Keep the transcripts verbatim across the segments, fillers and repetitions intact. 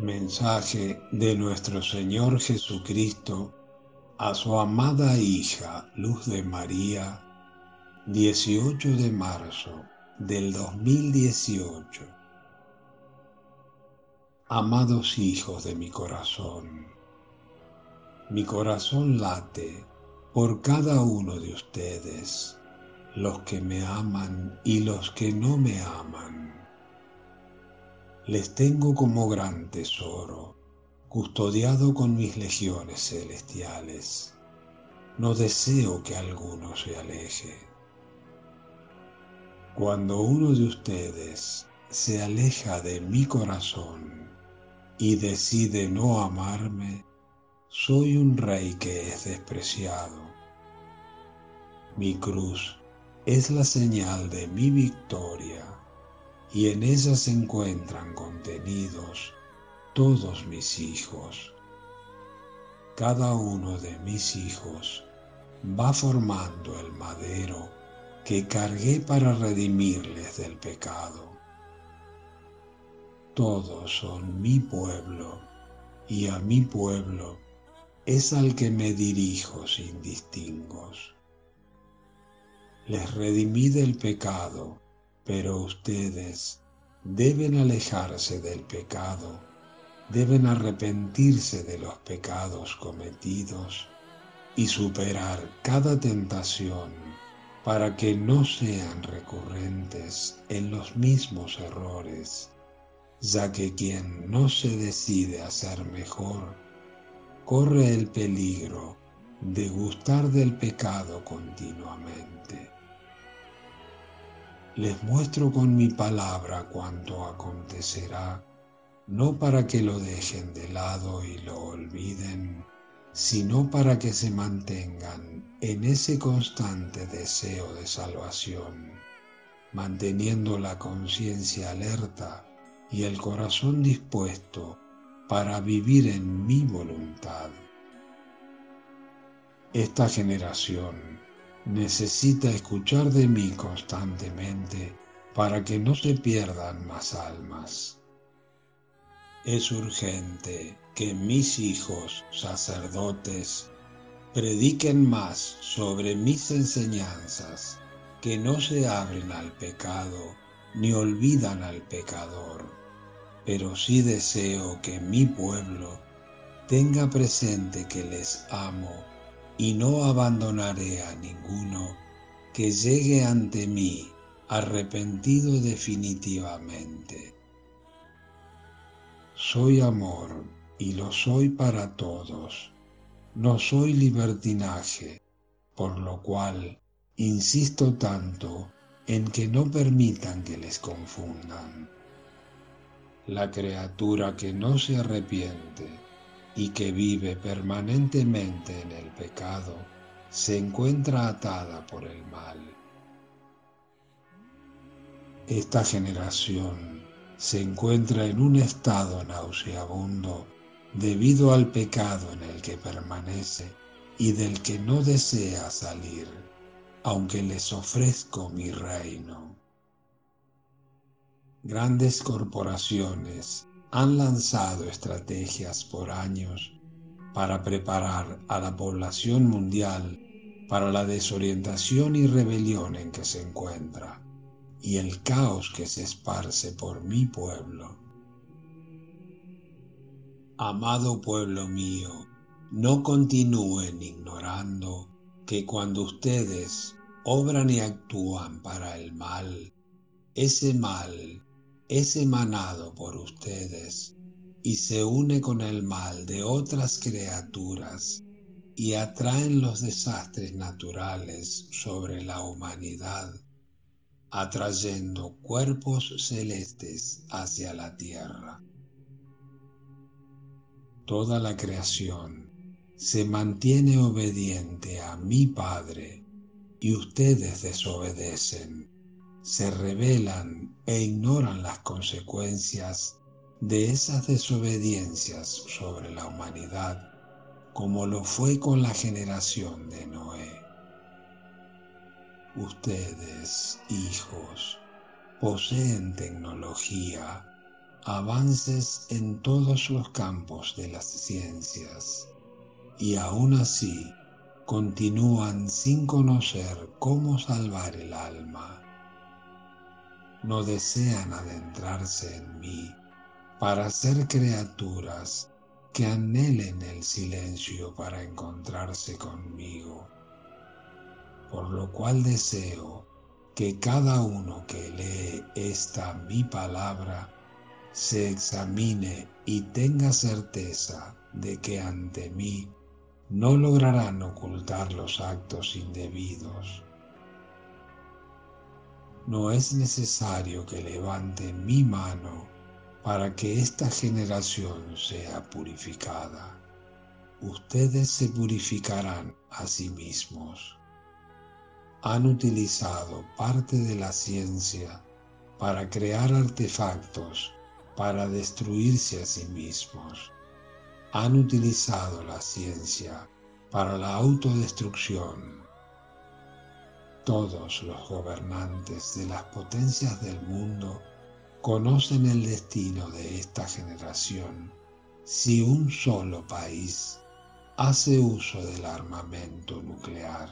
Mensaje de nuestro Señor Jesucristo a su amada hija Luz de María, dieciocho de marzo del dos mil dieciocho. Amados hijos de mi corazón, mi corazón late por cada uno de ustedes, los que me aman y los que no me aman. Les tengo como gran tesoro, custodiado con mis legiones celestiales. No deseo que alguno se aleje. Cuando uno de ustedes se aleja de mi corazón y decide no amarme, soy un rey que es despreciado. Mi cruz es la señal de mi victoria, y en ella se encuentran contenidos todos mis hijos. Cada uno de mis hijos va formando el madero que cargué para redimirles del pecado. Todos son mi pueblo, y a mi pueblo es al que me dirijo sin distingos. Les redimí del pecado, pero ustedes deben alejarse del pecado, deben arrepentirse de los pecados cometidos y superar cada tentación para que no sean recurrentes en los mismos errores, ya que quien no se decide a ser mejor corre el peligro de gustar del pecado continuamente. Les muestro con mi palabra cuanto acontecerá, no para que lo dejen de lado y lo olviden, sino para que se mantengan en ese constante deseo de salvación, manteniendo la conciencia alerta y el corazón dispuesto para vivir en mi voluntad. Esta generación necesita escuchar de mí constantemente para que no se pierdan más almas. Es urgente que mis hijos sacerdotes prediquen más sobre mis enseñanzas, que no se abren al pecado ni olvidan al pecador, pero sí deseo que mi pueblo tenga presente que les amo y no abandonaré a ninguno que llegue ante mí arrepentido definitivamente. Soy amor y lo soy para todos. No soy libertinaje, por lo cual insisto tanto en que no permitan que les confundan. La criatura que no se arrepiente y que vive permanentemente en el pecado se encuentra atada por el mal. Esta generación se encuentra en un estado nauseabundo debido al pecado en el que permanece y del que no desea salir, aunque les ofrezco mi reino. Grandes corporaciones han lanzado estrategias por años para preparar a la población mundial para la desorientación y rebelión en que se encuentra y el caos que se esparce por mi pueblo. Amado pueblo mío, no continúen ignorando que cuando ustedes obran y actúan para el mal, ese mal es emanado por ustedes y se une con el mal de otras criaturas y atraen los desastres naturales sobre la humanidad, atrayendo cuerpos celestes hacia la tierra. Toda la creación se mantiene obediente a mi Padre y ustedes desobedecen, se rebelan e ignoran las consecuencias de esas desobediencias sobre la humanidad, como lo fue con la generación de Noé. Ustedes, hijos, poseen tecnología avances en todos los campos de las ciencias y aún así continúan sin conocer cómo salvar el alma. No desean adentrarse en mí para ser criaturas que anhelen el silencio para encontrarse conmigo, por lo cual deseo que cada uno que lee esta mi palabra se examine y tenga certeza de que ante mí no lograrán ocultar los actos indebidos. No es necesario que levante mi mano para que esta generación sea purificada. Ustedes se purificarán a sí mismos. Han utilizado parte de la ciencia para crear artefactos para destruirse a sí mismos. Han utilizado la ciencia para la autodestrucción. Todos los gobernantes de las potencias del mundo conocen el destino de esta generación si un solo país hace uso del armamento nuclear.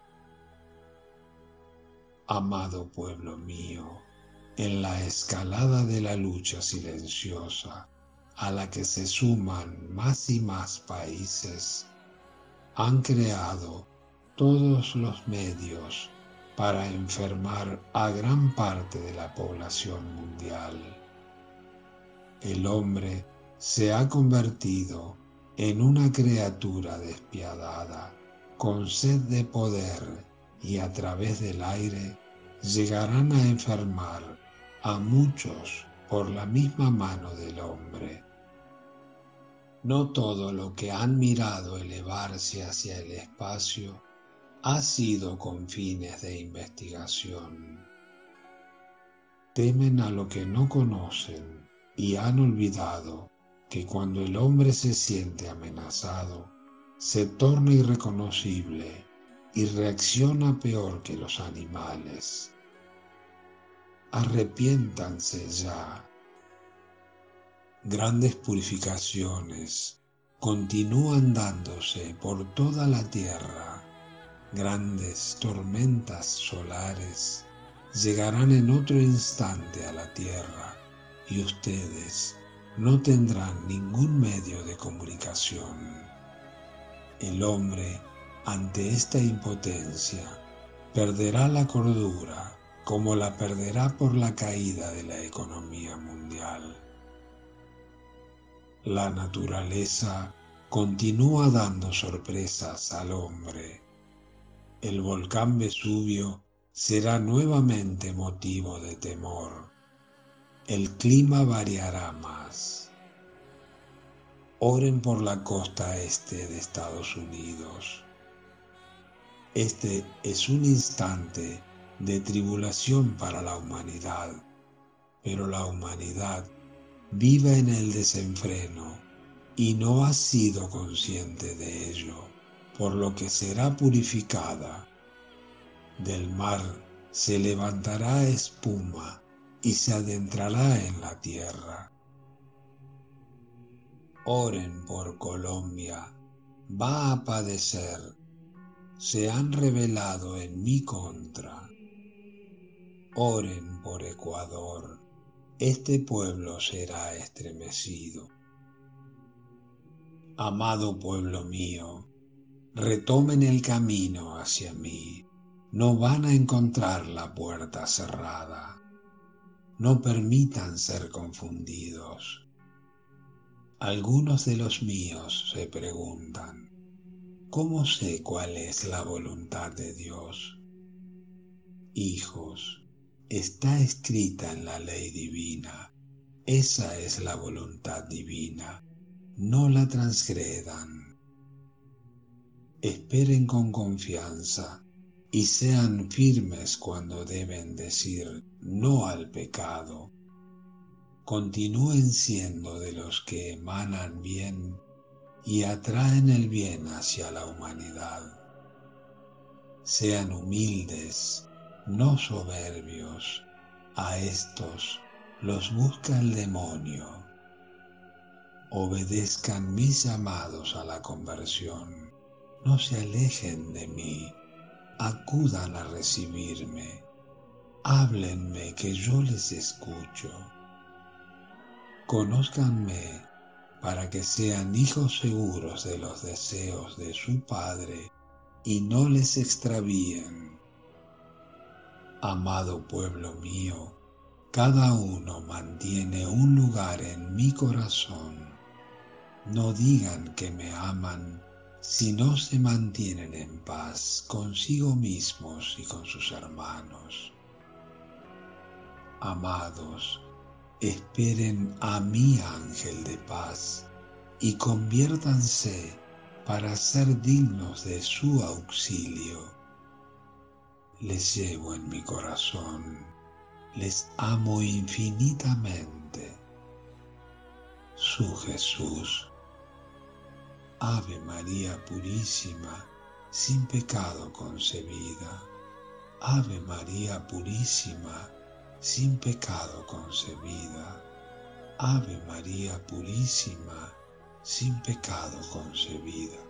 Amado pueblo mío, en la escalada de la lucha silenciosa a la que se suman más y más países, han creado todos los medios para enfermar a gran parte de la población mundial. El hombre se ha convertido en una criatura despiadada, con sed de poder, y a través del aire llegarán a enfermar a muchos por la misma mano del hombre. No todo lo que han mirado elevarse hacia el espacio ha sido con fines de investigación. Temen a lo que no conocen y han olvidado que cuando el hombre se siente amenazado, se torna irreconocible y reacciona peor que los animales. Arrepiéntanse ya. Grandes purificaciones continúan dándose por toda la tierra. Grandes tormentas solares llegarán en otro instante a la tierra y ustedes no tendrán ningún medio de comunicación. El hombre, ante esta impotencia, perderá la cordura como la perderá por la caída de la economía mundial. La naturaleza continúa dando sorpresas al hombre. El volcán Vesubio será nuevamente motivo de temor. El clima variará más. Oren por la costa este de Estados Unidos. Este es un instante de tribulación para la humanidad, pero la humanidad vive en el desenfreno y no ha sido consciente de ello, por lo que será purificada. Del mar se levantará espuma y se adentrará en la tierra. Oren por Colombia, va a padecer. Se han rebelado en mi contra. Oren por Ecuador, este pueblo será estremecido. Amado pueblo mío, retomen el camino hacia mí. No van a encontrar la puerta cerrada. No permitan ser confundidos. Algunos de los míos se preguntan, ¿cómo sé cuál es la voluntad de Dios? Hijos, está escrita en la ley divina. Esa es la voluntad divina. No la transgredan. Esperen con confianza y sean firmes cuando deben decir no al pecado. Continúen siendo de los que emanan bien y atraen el bien hacia la humanidad. Sean humildes, no soberbios. A estos los busca el demonio. Obedezcan mis llamados a la conversión. No se alejen de mí. Acudan a recibirme. Háblenme que yo les escucho. Conózcanme para que sean hijos seguros de los deseos de su Padre y no les extravíen. Amado pueblo mío, cada uno mantiene un lugar en mi corazón. No digan que me aman si no se mantienen en paz consigo mismos y con sus hermanos. Amados, esperen a mi ángel de paz y conviértanse para ser dignos de su auxilio. Les llevo en mi corazón, les amo infinitamente. Su Jesús. Ave María Purísima, sin pecado concebida. Ave María Purísima, sin pecado concebida. Ave María Purísima, sin pecado concebida.